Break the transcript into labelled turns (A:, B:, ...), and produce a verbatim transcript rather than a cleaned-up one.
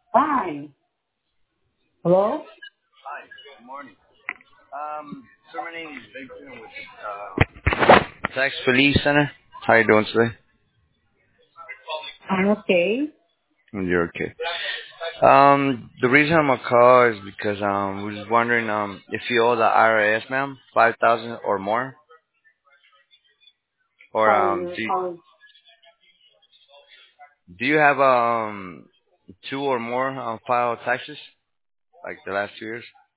A: Hi. Hello?
B: Hi, good morning. Um, so my name is Victor with uh, Tax Police Center. How you doing today?
A: I'm okay.
B: You're okay. Um, the reason I'm a call is because um, we was wondering um if you owe the I R S, ma'am, five thousand or more, or
A: Sorry,
B: um,
A: you're
B: do you,
A: calling.
B: do you have um two or more um filed taxes like the last two years?